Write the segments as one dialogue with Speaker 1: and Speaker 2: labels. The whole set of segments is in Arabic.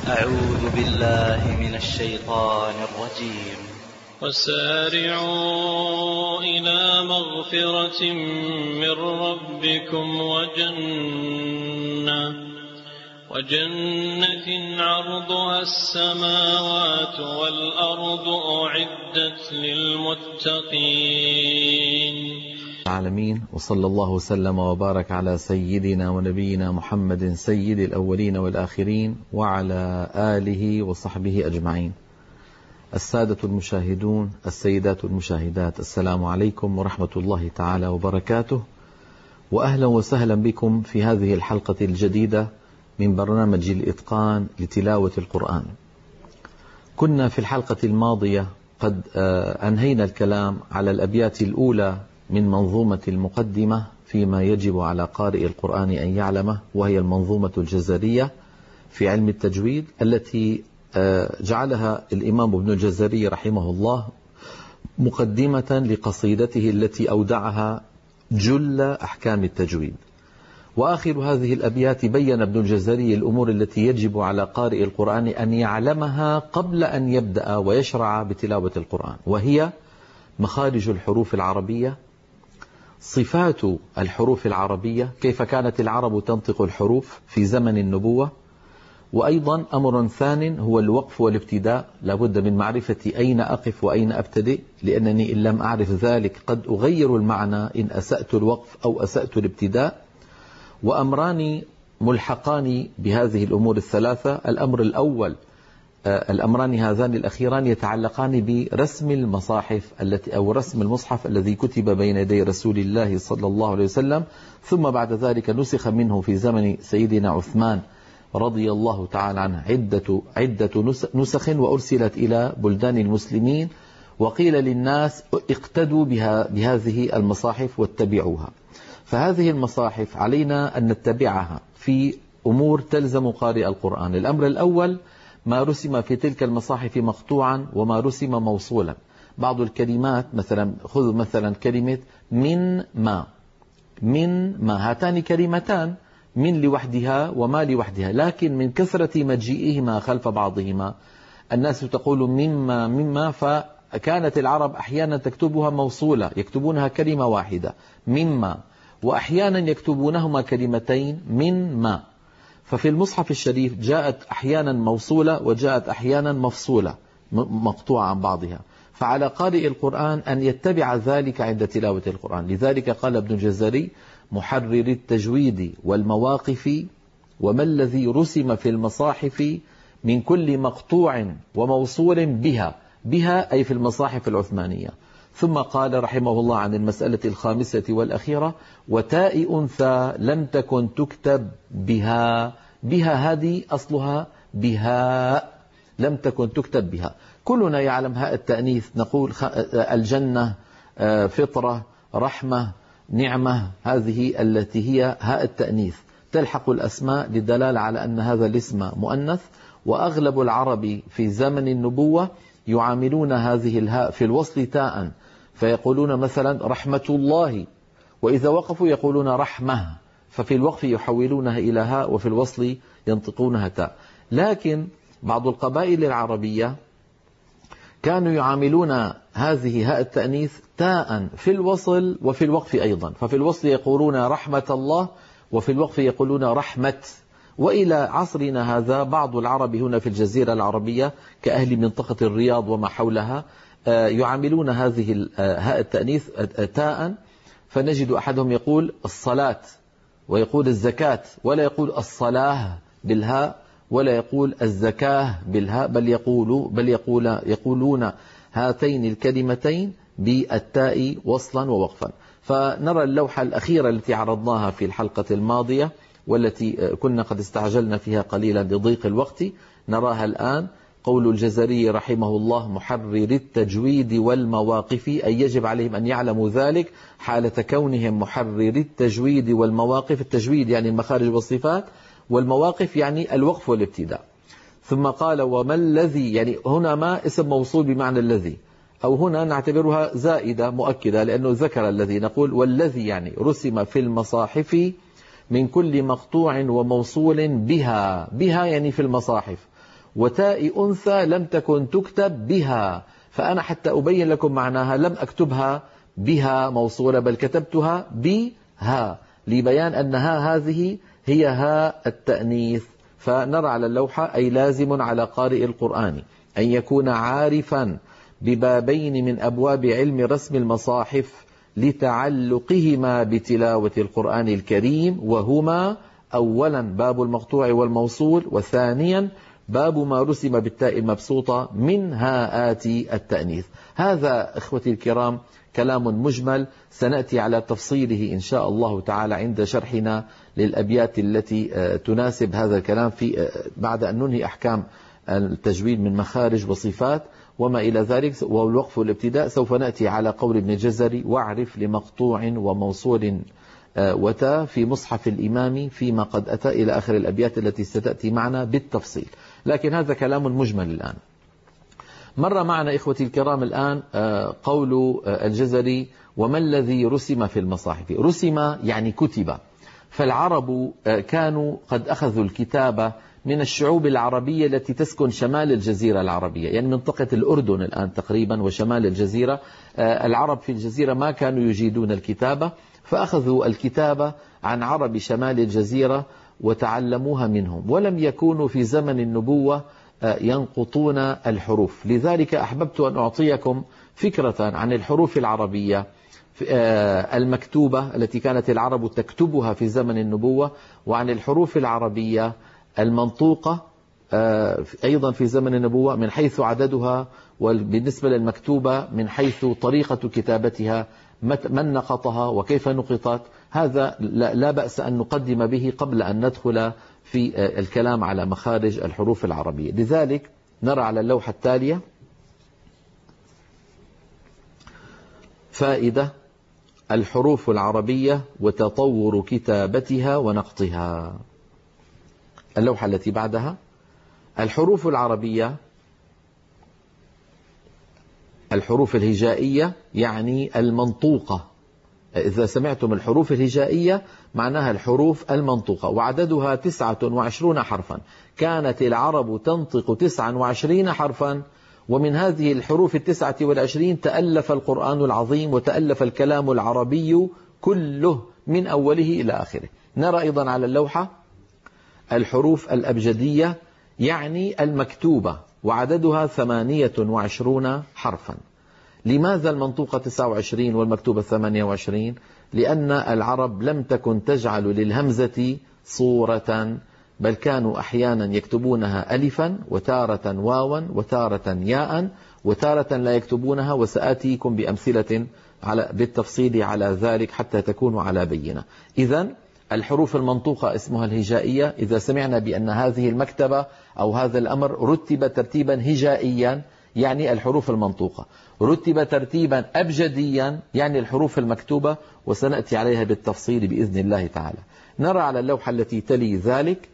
Speaker 1: أعوذ بالله من الشيطان الرجيم.
Speaker 2: وسارعوا إلى مغفرة من ربكم وجنة عرضها السماوات والأرض أعدت للمتقين
Speaker 3: العالمين. وصلى الله وسلم وبارك على سيدنا ونبينا محمد سيد الأولين والآخرين وعلى آله وصحبه أجمعين. السادة المشاهدون، السيدات المشاهدات، السلام عليكم ورحمة الله تعالى وبركاته، وأهلا وسهلا بكم في هذه الحلقة الجديدة من برنامج الإتقان لتلاوة القرآن. كنا في الحلقة الماضية قد أنهينا الكلام على الأبيات الأولى من منظومة المقدمة فيما يجب على قارئ القرآن أن يعلمه، وهي المنظومة الجزرية في علم التجويد التي جعلها الإمام ابن الجزري رحمه الله مقدمة لقصيدته التي أودعها جل أحكام التجويد. وآخر هذه الأبيات بين ابن الجزري الأمور التي يجب على قارئ القرآن أن يعلمها قبل أن يبدأ ويشرع بتلاوة القرآن، وهي مخارج الحروف العربية، صفات الحروف العربية، كيف كانت العرب تنطق الحروف في زمن النبوة، وأيضا أمر ثان هو الوقف والابتداء. لابد من معرفة أين أقف وأين أبتدئ، لأنني إن لم أعرف ذلك قد أغير المعنى إن أسأت الوقف أو أسأت الابتداء. وأمران ملحقان بهذه الأمور الثلاثة. الأمر الأول، الأمران هذان الأخيران يتعلقان برسم المصاحف أو رسم المصحف الذي كتب بين يدي رسول الله صلى الله عليه وسلم، ثم بعد ذلك نسخ منه في زمن سيدنا عثمان رضي الله تعالى عنه عدة نسخ، وأرسلت إلى بلدان المسلمين، وقيل للناس اقتدوا بهذه المصاحف واتبعوها. فهذه المصاحف علينا أن نتبعها في أمور تلزم قارئ القرآن. الأمر الأول ما رسم في تلك المصاحف مقطوعا وما رسم موصولا. بعض الكلمات مثلا، خذ مثلا كلمة من ما، هاتان كلمتان، من لوحدها وما لوحدها، لكن من كثرة مجيئهما خلف بعضهما الناس تقول مما، فكانت العرب أحيانا تكتبها موصولة، يكتبونها كلمة واحدة مما، وأحيانا يكتبونهما كلمتين من ما. ففي المصحف الشريف جاءت أحيانا موصولة وجاءت أحيانا مفصولة مقطوعة عن بعضها، فعلى قارئ القرآن أن يتبع ذلك عند تلاوة القرآن. لذلك قال ابن الجزري: محرر التجويد والمواقف وما الذي رسم في المصاحف من كل مقطوع وموصول بها أي في المصاحف العثمانية. ثم قال رحمه الله عن المسألة الخامسة والأخيرة: وتاء أنثى لم تكن تكتب بها هذه أصلها بها، لم تكن تكتب بها. كلنا يعلم هاء التأنيث، نقول الجنة، فطرة، رحمة، نعمة، هذه التي هي هاء التأنيث تلحق الأسماء للدلالة على أن هذا الاسم مؤنث. وأغلب العرب في زمن النبوة يعاملون هذه الهاء في الوصل تاء، فيقولون مثلا رحمة الله، وإذا وقفوا يقولون رحمة، ففي الوقف يحولونها إلى هاء وفي الوصل ينطقونها تاء. لكن بعض القبائل العربية كانوا يعاملون هذه هاء التأنيث تاء في الوصل وفي الوقف أيضا، ففي الوصل يقولون رحمة الله وفي الوقف يقولون رحمة. وإلى عصرنا هذا بعض العرب هنا في الجزيرة العربية كأهل منطقة الرياض وما حولها يعاملون هذه هاء التأنيث تاء، فنجد أحدهم يقول الصلاة ويقول الزكاة، ولا يقول الصلاة بالهاء ولا يقول الزكاة بالهاء، بل يقولون هاتين الكلمتين بالتاء وصلا ووقفا. فنرى اللوحة الأخيرة التي عرضناها في الحلقة الماضية والتي كنا قد استعجلنا فيها قليلا لضيق الوقت، نراها الآن. قول الجزري رحمه الله: محرر التجويد والمواقف، أي يجب عليهم أن يعلموا ذلك حالة كونهم محرر التجويد والمواقف. التجويد يعني المخارج والصفات، والمواقف يعني الوقف والابتداء. ثم قال: وما الذي، يعني هنا ما اسم موصول بمعنى الذي، أو هنا نعتبرها زائدة مؤكدة لأنه ذكر الذي. نقول والذي يعني رسم في المصاحف من كل مقطوع وموصول بها يعني في المصاحف، وتاء أنثى لم تكن تكتب بها، فأنا حتى أبين لكم معناها لم أكتبها بها موصولة بل كتبتها بها، لبيان أن هذه هي هاء التأنيث. فنرى على اللوحة أي لازم على قارئ القرآن أن يكون عارفا ببابين من أبواب علم رسم المصاحف لتعلقهما بتلاوة القرآن الكريم، وهما أولا باب المقطوع والموصول، وثانيا باب ما رسم بالتاء المبسوطة من هاءات التأنيث. هذا إخوتي الكرام كلام مجمل سنأتي على تفصيله إن شاء الله تعالى عند شرحنا للأبيات التي تناسب هذا الكلام في بعد أن ننهي أحكام التجويد من مخارج وصفات وما إلى ذلك والوقف والابتداء. سوف نأتي على قول ابن الجزري: واعرف لمقطوع وموصول وتاء في مصحف الإمام فيما قد أتى، إلى آخر الأبيات التي ستأتي معنا بالتفصيل، لكن هذا كلام مجمل الآن. مر معنا إخوتي الكرام الآن قول الجزري: وما الذي رسم في المصاحف؟ رسم يعني كتب، فالعرب كانوا قد أخذوا الكتابة من الشعوب العربية التي تسكن شمال الجزيرة العربية، يعني منطقة الأردن الآن تقريبا وشمال الجزيرة. العرب في الجزيرة ما كانوا يجيدون الكتابة، فأخذوا الكتابة عن عرب شمال الجزيرة وتعلموها منهم، ولم يكونوا في زمن النبوة ينقطون الحروف. لذلك أحببت أن أعطيكم فكرة عن الحروف العربية المكتوبة التي كانت العرب تكتبها في زمن النبوة، وعن الحروف العربية المنطوقة أيضا في زمن النبوة من حيث عددها، وبالنسبة للمكتوبة من حيث طريقة كتابتها، من نقطها وكيف نقطت. هذا لا بأس أن نقدم به قبل أن ندخل في الكلام على مخارج الحروف العربية. لذلك نرى على اللوحة التالية فائدة: الحروف العربية وتطور كتابتها ونقطها. اللوحة التي بعدها: الحروف العربية، الحروف الهجائية يعني المنطوقة. إذا سمعتم الحروف الهجائية معناها الحروف المنطوقة، وعددها 29 حرفا. كانت العرب تنطق 29 حرفا، ومن هذه الحروف 29 تألف القرآن العظيم وتألف الكلام العربي كله من أوله إلى آخره. نرى أيضا على اللوحة الحروف الأبجدية يعني المكتوبة، وعددها 28 حرفا. لماذا المنطوقة 29 والمكتوبة 28؟ لأن العرب لم تكن تجعل للهمزة صورة، بل كانوا أحيانا يكتبونها ألفا وتارة واوا وتارة ياء وتارة لا يكتبونها، وسآتيكم بأمثلة بالتفصيل على ذلك حتى تكونوا على بينة. إذن الحروف المنطوقة اسمها الهجائية. إذا سمعنا بأن هذه المكتبة أو هذا الأمر رتب ترتيبا هجائيا يعني الحروف المنطوقة، رتب ترتيبا أبجديا يعني الحروف المكتوبة، وسنأتي عليها بالتفصيل بإذن الله تعالى. نرى على اللوحة التي تلي ذلك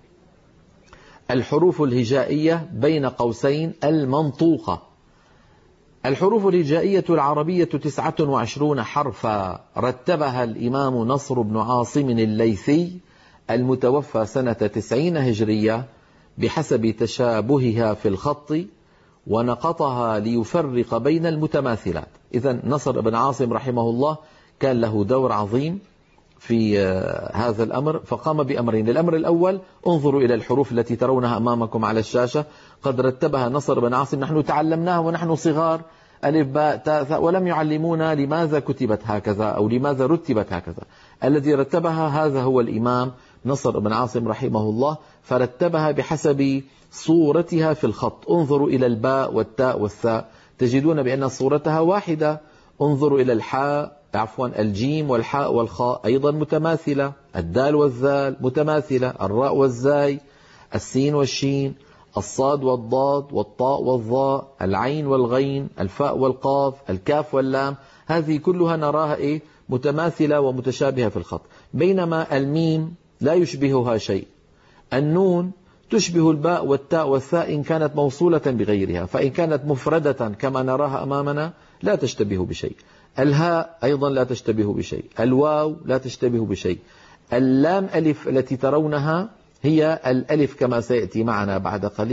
Speaker 3: الحروف الهجائية بين قوسين المنطوقة. الحروف الهجائية العربية 29 حرفا، رتبها الإمام نصر بن عاصم الليثي المتوفى سنة 90 هجرية بحسب تشابهها في الخط، ونقطها ليفرق بين المتماثلات. إذن نصر بن عاصم رحمه الله كان له دور عظيم في هذا الأمر، فقام بأمرين. الأمر الأول: انظروا إلى الحروف التي ترونها أمامكم على الشاشة، قد رتبها نصر بن عاصم، نحن تعلمناها ونحن صغار ألف باء تاء ثاء، ولم يعلمونا لماذا كتبت هكذا أو لماذا رتبت هكذا. الذي رتبها هذا هو الإمام نصر بن عاصم رحمه الله، فرتبها بحسب صورتها في الخط. انظروا إلى الباء والتاء والثاء تجدون بأن صورتها واحدة. انظروا إلى الجيم والحاء والخاء أيضا متماثلة، الدال والذال متماثلة، الراء والزاي، السين والشين، الصاد والضاد والطاء والظاء، العين والغين، الفاء والقاف، الكاف واللام، هذه كلها نراها متماثلة ومتشابهة في الخط. بينما الميم لا يشبهها شيء، النون تشبه الباء والتاء والثاء إن كانت موصولة بغيرها، فإن كانت مفردة كما نراها أمامنا لا تشتبه بشيء. الهاء أيضا لا تشتبه بشيء، الواو لا تشتبه بشيء. اللام ألف التي ترونها هي الألف كما سيأتي معنا بعد قليل،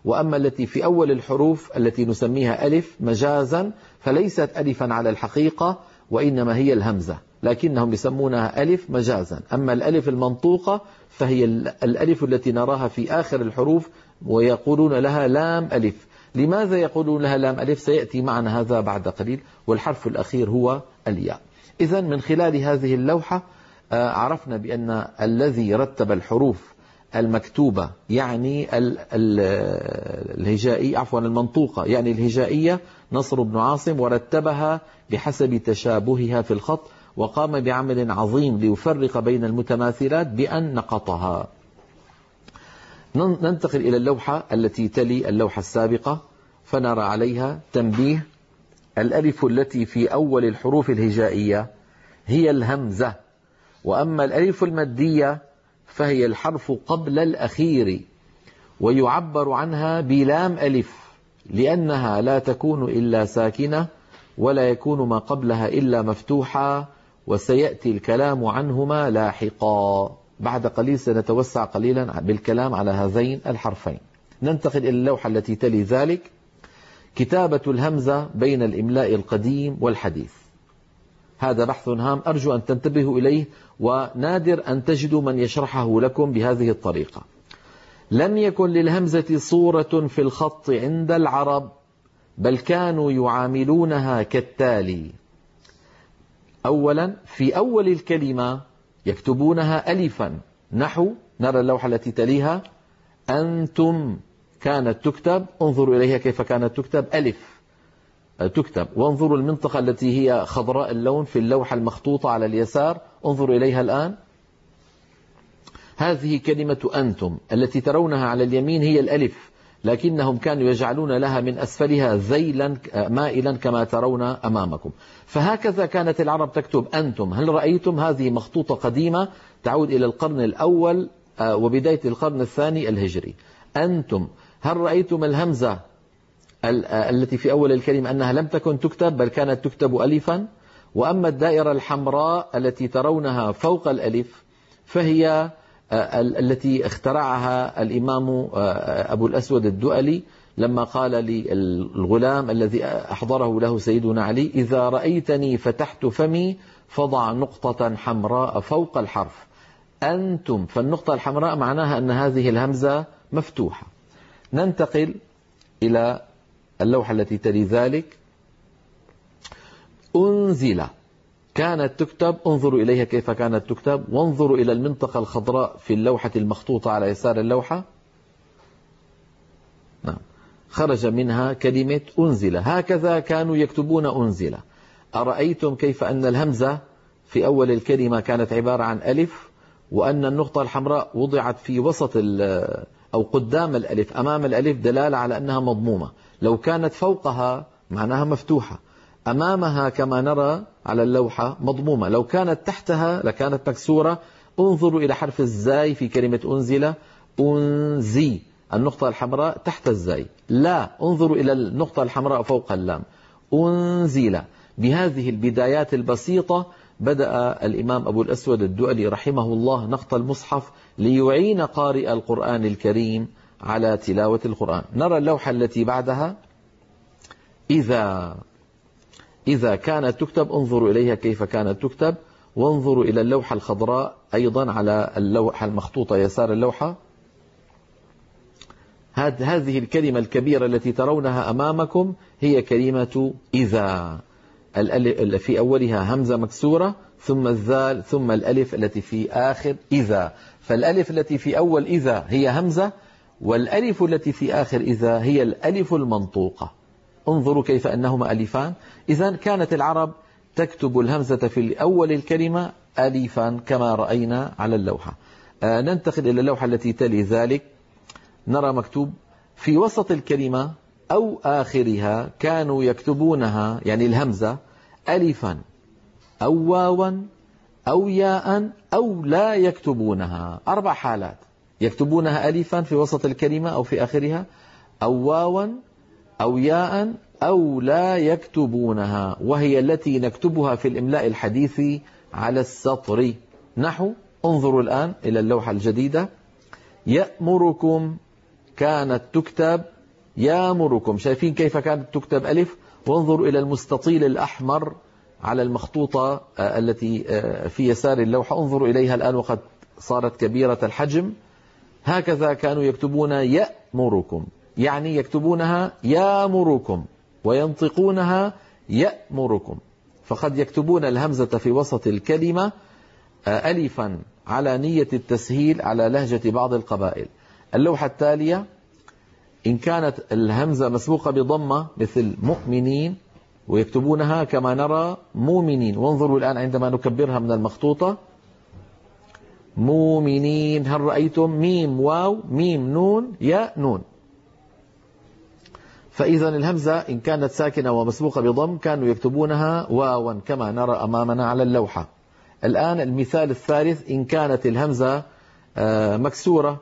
Speaker 3: وأما التي في أول الحروف التي نسميها ألف مجازا فليست ألفا على الحقيقة، وإنما هي الهمزة، لكنهم يسمونها ألف مجازا. أما الألف المنطوقة فهي الألف التي نراها في آخر الحروف، ويقولون لها لام ألف. لماذا يقولون لها لام ألف؟ سيأتي معنا هذا بعد قليل. والحرف الأخير هو الياء. إذن من خلال هذه اللوحة عرفنا بأن الذي رتب الحروف المكتوبة يعني الهجائية، عفوا المنطوقة يعني الهجائية، نصر بن عاصم، ورتبها بحسب تشابهها في الخط، وقام بعمل عظيم ليفرق بين المتماثلات بأن نقطها. ننتقل إلى اللوحة التي تلي اللوحة السابقة، فنرى عليها تنبيه: الألف التي في أول الحروف الهجائية هي الهمزة، وأما الألف المادية فهي الحرف قبل الأخير، ويعبر عنها بلام ألف لأنها لا تكون إلا ساكنة، ولا يكون ما قبلها إلا مفتوحا، وسيأتي الكلام عنهما لاحقا. بعد قليل سنتوسع قليلا بالكلام على هذين الحرفين. ننتقل إلى اللوحة التي تلي ذلك: كتابة الهمزة بين الإملاء القديم والحديث. هذا بحث هام أرجو أن تنتبهوا إليه، ونادر أن تجدوا من يشرحه لكم بهذه الطريقة. لم يكن للهمزة صورة في الخط عند العرب، بل كانوا يعاملونها كالتالي: أولا في أول الكلمة يكتبونها ألفا، نحو نرى اللوحة التي تليها: أنتم كانت تكتب، انظروا إليها كيف كانت تكتب، ألف تكتب. وانظروا المنطقة التي هي خضراء اللون في اللوحة المخطوطة على اليسار، انظروا إليها الآن. هذه كلمة أنتم التي ترونها على اليمين هي الألف، لكنهم كانوا يجعلون لها من أسفلها ذيلا مائلا كما ترون أمامكم. فهكذا كانت العرب تكتب أنتم. هل رأيتم؟ هذه مخطوطة قديمة تعود إلى القرن الأول وبداية القرن الثاني الهجري. أنتم. هل رأيتم الهمزة التي في أول الكلمة أنها لم تكن تكتب، بل كانت تكتب ألفا؟ وأما الدائرة الحمراء التي ترونها فوق الألف فهي التي اخترعها الإمام أبو الأسود الدؤلي لما قال للغلام الذي أحضره له سيدنا علي: إذا رأيتني فتحت فمي فضع نقطة حمراء فوق الحرف أنتم. فالنقطة الحمراء معناها أن هذه الهمزة مفتوحة. ننتقل إلى اللوحة التي تلي ذلك: أنزل كانت تكتب، انظروا إليها كيف كانت تكتب، وانظروا إلى المنطقة الخضراء في اللوحة المخطوطة على يسار اللوحة. نعم، خرج منها كلمة أنزل. هكذا كانوا يكتبون أنزل. أرأيتم كيف أن الهمزة في أول الكلمة كانت عبارة عن ألف، وأن النقطة الحمراء وضعت في وسط أو قدام الألف أمام الألف دلالة على أنها مضمومة. لو كانت فوقها معناها مفتوحة، أمامها كما نرى على اللوحة مضمومة. لو كانت تحتها لكانت مكسورة. انظروا إلى حرف الزاي في كلمة أنزل: أنزي، النقطة الحمراء تحت الزاي. لا، انظروا إلى النقطة الحمراء فوق اللام: أنزل. بهذه البدايات البسيطة بدأ الإمام أبو الأسود الدؤلي رحمه الله نقط المصحف ليعين قارئ القرآن الكريم على تلاوة القرآن. نرى اللوحة التي بعدها: إذا كانت تكتب، انظروا إليها كيف كانت تكتب، وانظروا إلى اللوحة الخضراء أيضا على اللوحة المخطوطة يسار اللوحة. هذه الكلمة الكبيرة التي ترونها أمامكم هي كلمة إذا. في أولها همزة مكسورة، ثم الذال، ثم الألف التي في آخر إذا. فالألف التي في أول إذا هي همزة، والألف التي في آخر إذا هي الألف المنطوقة. انظروا كيف أنهما ألفان. إذن كانت العرب تكتب الهمزة في أول الكلمة ألفا كما رأينا على اللوحة. ننتقل إلى اللوحة التي تلي ذلك. نرى مكتوب في وسط الكلمة أو آخرها كانوا يكتبونها، يعني الهمزة، ألفا أو واوا أو ياء أو لا يكتبونها. 4 حالات: يكتبونها ألفا في وسط الكلمة أو في آخرها، أو واوا أو ياء أو لا يكتبونها، وهي التي نكتبها في الإملاء الحديث على السطر. نحو انظروا الآن إلى اللوحة الجديدة: يأمركم كانت تكتب يامركم. شايفين كيف كانت تكتب ألف؟ وانظروا إلى المستطيل الأحمر على المخطوطة التي في يسار اللوحة، انظروا إليها الآن وقد صارت كبيرة الحجم. هكذا كانوا يكتبون يأمركم، يعني يكتبونها يامركم وينطقونها يأمركم. فقد يكتبون الهمزة في وسط الكلمة ألفا على نية التسهيل على لهجة بعض القبائل. اللوحة التالية إن كانت الهمزة مسبوقة بضمة مثل مؤمنين، ويكتبونها كما نرى مؤمنين. وانظروا الآن عندما نكبرها من المخطوطة مؤمنين، هل رأيتم ميم واو ميم نون يا نون؟ فإذا الهمزة إن كانت ساكنة ومسبوقة بضم كانوا يكتبونها واوا كما نرى أمامنا على اللوحة. الآن المثال الثالث إن كانت الهمزة مكسورة،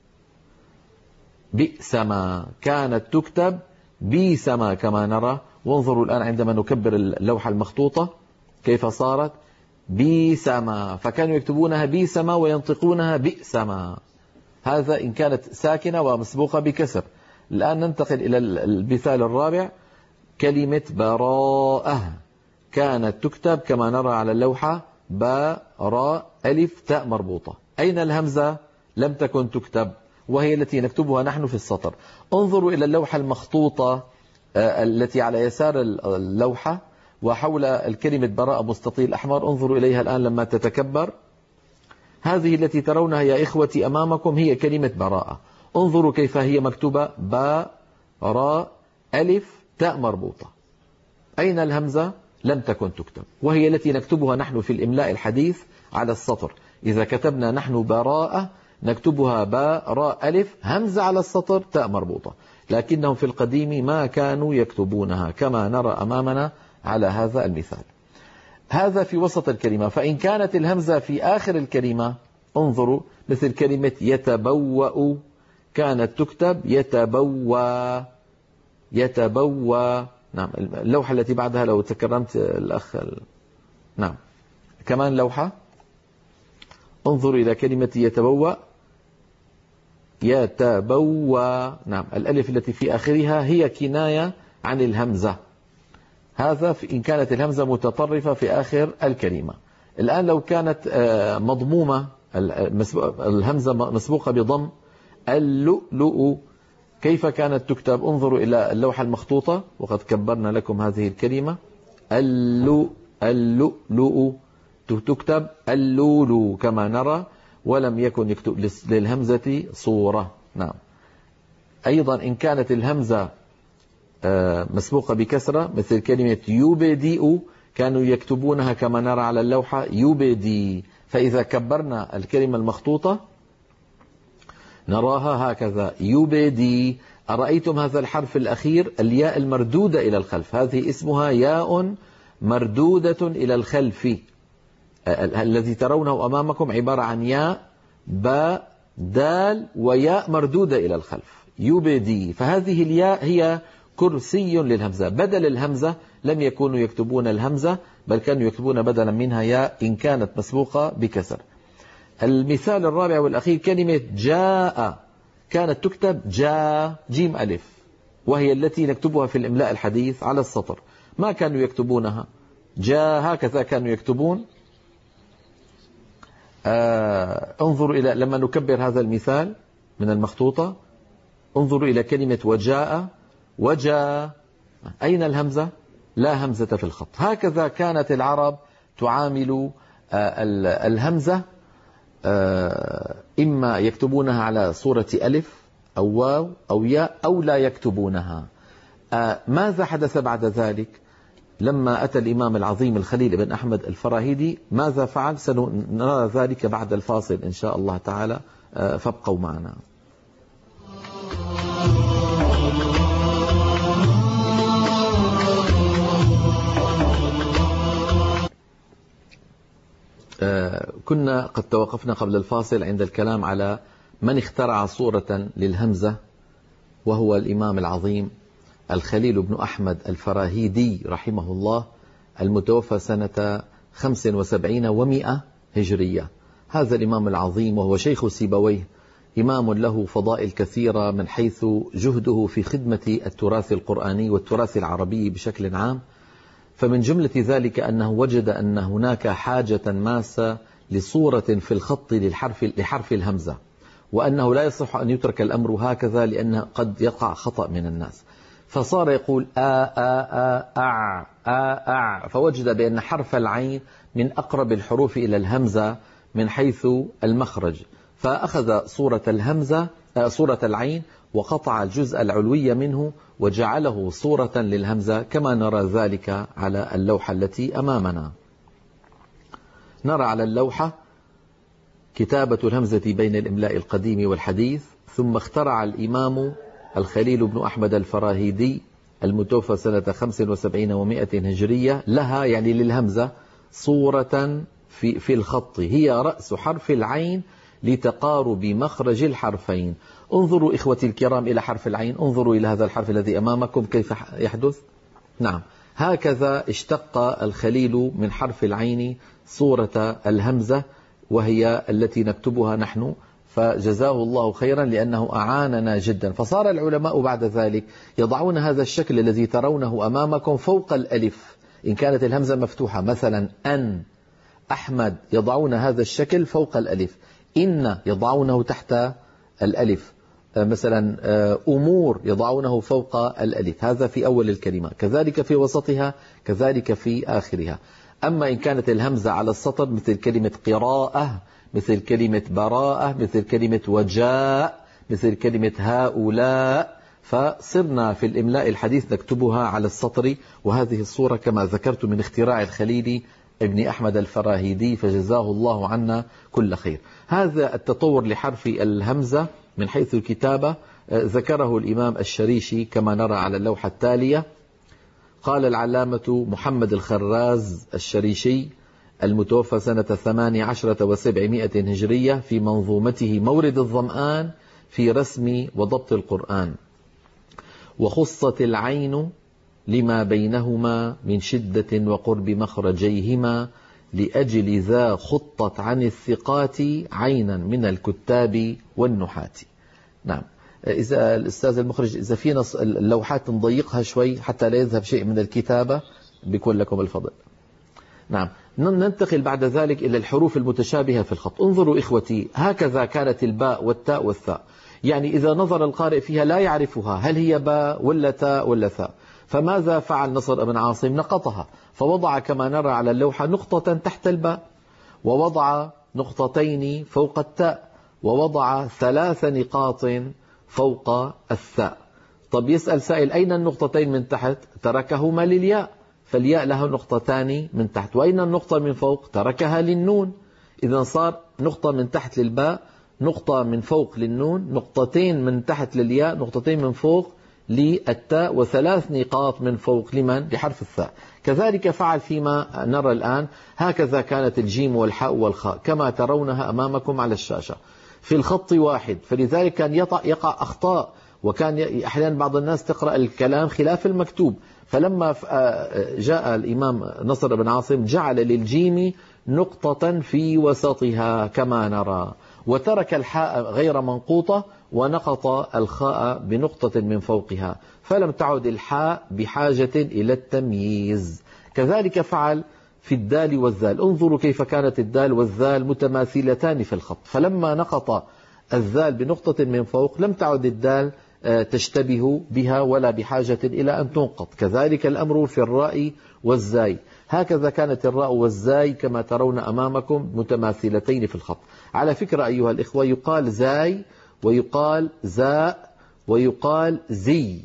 Speaker 3: بئسما، كانت تكتب بيسما كما نرى. وانظروا الآن عندما نكبر اللوحة المخطوطة كيف صارت بيسما، فكانوا يكتبونها بيسما وينطقونها بئسما. هذا إن كانت ساكنة ومسبوقة بكسر. الآن ننتقل إلى المثال الرابع، كلمة براءة كانت تكتب كما نرى على اللوحة باء راء ألف تاء مربوطة. أين الهمزة؟ لم تكن تكتب، وهي التي نكتبها نحن في السطر. انظروا إلى اللوحة المخطوطة التي على يسار اللوحة وحول الكلمة براءة مستطيل أحمر. انظروا إليها الآن لما تتكبر. هذه التي ترونها يا إخوتي أمامكم هي كلمة براءة. انظروا كيف هي مكتوبة باء راء ألف تاء مربوطة. أين الهمزة؟ لم تكن تكتب، وهي التي نكتبها نحن في الإملاء الحديث على السطر. إذا كتبنا نحن براءة نكتبها باء راء ألف همزة على السطر تاء مربوطة، لكنهم في القديم ما كانوا يكتبونها كما نرى أمامنا على هذا المثال. هذا في وسط الكلمة. فإن كانت الهمزة في آخر الكلمة انظروا مثل كلمة يتبوأ، كانت تكتب يتبوى يتبوى. نعم، اللوحة التي بعدها لو تكرمت الأخ. نعم، كمان لوحة. انظروا إلى كلمة يتبوأ يتبوى. نعم، الألف التي في آخرها هي كناية عن الهمزة. هذا إن كانت الهمزة متطرفة في آخر الكلمة. الآن لو كانت مضمومة الهمزة مسبوقة بضم، اللؤلؤ كيف كانت تكتب؟ انظروا إلى اللوحة المخطوطة وقد كبرنا لكم هذه الكلمة. اللؤلؤ تكتب اللولو كما نرى، ولم يكن يكتب للهمزة صورة. نعم. أيضا إن كانت الهمزة مسبوقة بكسرة مثل كلمة يبدئ كانوا يكتبونها كما نرى على اللوحة يبدي. فإذا كبرنا الكلمة المخطوطة نراها هكذا يبدي. أرأيتم هذا الحرف الأخير الياء المردودة إلى الخلف؟ هذه اسمها ياء مردودة إلى الخلف. الذي ترونه أمامكم عبارة عن ياء باء دال وياء مردودة إلى الخلف يبدي. فهذه الياء هي كرسي للهمزة. بدل الهمزة لم يكونوا يكتبون الهمزة، بل كانوا يكتبون بدلا منها ياء إن كانت مسبوقة بكسر. المثال الرابع والأخير كلمة جاء كانت تكتب جاء جيم ألف، وهي التي نكتبها في الإملاء الحديث على السطر. ما كانوا يكتبونها جاء، هكذا كانوا يكتبون. انظروا إلى لما نكبر هذا المثال من المخطوطة، انظروا إلى كلمة وجاء وجاء. أين الهمزة؟ لا همزة في الخط. هكذا كانت العرب تعامل الهمزة، إما يكتبونها على صورة ألف أو واو أو ياء أو لا يكتبونها. ماذا حدث بعد ذلك؟ لما أتى الإمام العظيم الخليل بن أحمد الفراهيدي ماذا فعل؟ سنرى ذلك بعد الفاصل إن شاء الله تعالى، فابقوا معنا. كنا قد توقفنا قبل الفاصل عند الكلام على من اخترع صورة للهمزة، وهو الإمام العظيم الخليل بن أحمد الفراهيدي رحمه الله، المتوفى سنة 75 و100 هجرية. هذا الإمام العظيم وهو شيخ سيبويه إمام له فضائل كثيرة من حيث جهده في خدمة التراث القرآني والتراث العربي بشكل عام. فمن جملة ذلك أنه وجد أن هناك حاجة ماسة لصورة في الخط لحرف الهمزة، وأنه لا يصح أن يترك الأمر هكذا لأنه قد يقع خطأ من الناس، فصار يقول أع، فوجد بأن حرف العين من أقرب الحروف إلى الهمزة من حيث المخرج، فأخذ صورة العين وقطع الجزء العلوي منه وجعله صورة للهمزة كما نرى ذلك على اللوحة التي أمامنا. نرى على اللوحة كتابة الهمزة بين الإملاء القديم والحديث. ثم اخترع الإمام الخليل بن أحمد الفراهيدي المتوفى سنة 75 و100 هجرية لها، يعني للهمزة، صورة في الخط هي رأس حرف العين لتقارب مخرج الحرفين. انظروا إخوتي الكرام إلى حرف العين، انظروا إلى هذا الحرف الذي أمامكم كيف يحدث. نعم، هكذا اشتق الخليل من حرف العين صورة الهمزة، وهي التي نكتبها نحن، فجزاه الله خيرا لأنه أعاننا جدا. فصار العلماء بعد ذلك يضعون هذا الشكل الذي ترونه أمامكم فوق الألف إن كانت الهمزة مفتوحة، مثلا أن، أحمد، يضعون هذا الشكل فوق الألف. إن يضعونه تحت الألف، مثلا أمور يضعونه فوق الألف. هذا في أول الكلمة، كذلك في وسطها، كذلك في آخرها. أما إن كانت الهمزة على السطر مثل كلمة قراءة، مثل كلمة براءة، مثل كلمة وجاء، مثل كلمة هؤلاء، فصرنا في الإملاء الحديث نكتبها على السطر. وهذه الصورة كما ذكرت من اختراع الخليل ابن أحمد الفراهيدي، فجزاه الله عنا كل خير. هذا التطور لحرف الهمزة من حيث الكتابة ذكره الإمام الشريشي كما نرى على اللوحة التالية. قال العلامة محمد الخراز الشريشي المتوفى سنة 18 و700 هجرية في منظومته مورد الظمآن في رسم وضبط القرآن: وخصت العين لما بينهما من شدة وقرب مخرجيهما لأجل ذا خطت عن الثقات عينا من الكتاب والنحاة. نعم، إذا الأستاذ المخرج إذا فينا اللوحات نضيقها شوي حتى لا يذهب شيء من الكتابة بيكون لكم الفضل. نعم، ننتقل بعد ذلك إلى الحروف المتشابهة في الخط. انظروا إخوتي، هكذا كانت الباء والتاء والثاء، يعني إذا نظر القارئ فيها لا يعرفها هل هي باء ولا تاء ولا ثاء. فماذا فعل نصر بن عاصم؟ نقطها، فوضع كما نرى على اللوحة نقطة تحت الباء، ووضع نقطتين فوق التاء، ووضع 3 نقاط فوق الثاء. طب يسأل سائل أين النقطتين من تحت؟ تركهما للياء، فالياء لها نقطتان من تحت. وأين النقطة من فوق؟ تركها للنون. إذا صار نقطة من تحت للباء، نقطة من فوق للنون، نقطتين من تحت للياء، نقطتين من فوق للتاء، و3 نقاط من فوق لمن؟ لحرف الثاء. كذلك فعل فيما نرى الآن. هكذا كانت الجيم والحاء والخاء كما ترونها أمامكم على الشاشة في الخط واحد، فلذلك كان يقع أخطاء، وكان أحيانا بعض الناس تقرأ الكلام خلاف المكتوب. فلما جاء الإمام نصر بن عاصم جعل للجيم نقطة في وسطها كما نرى، وترك الحاء غير منقوطة، ونقط الخاء بنقطة من فوقها، فلم تعد الحاء بحاجة إلى التمييز. كذلك فعل في الدال والذال. انظروا كيف كانت الدال والذال متماثلتان في الخط، فلما نقط الذال بنقطة من فوق لم تعد الدال تشتبه بها ولا بحاجة إلى أن تنقط. كذلك الأمر في الراء والزاي، هكذا كانت الراء والزاي كما ترون أمامكم متماثلتين في الخط. على فكرة أيها الإخوة، يقال زاي ويقال زاء ويقال زي،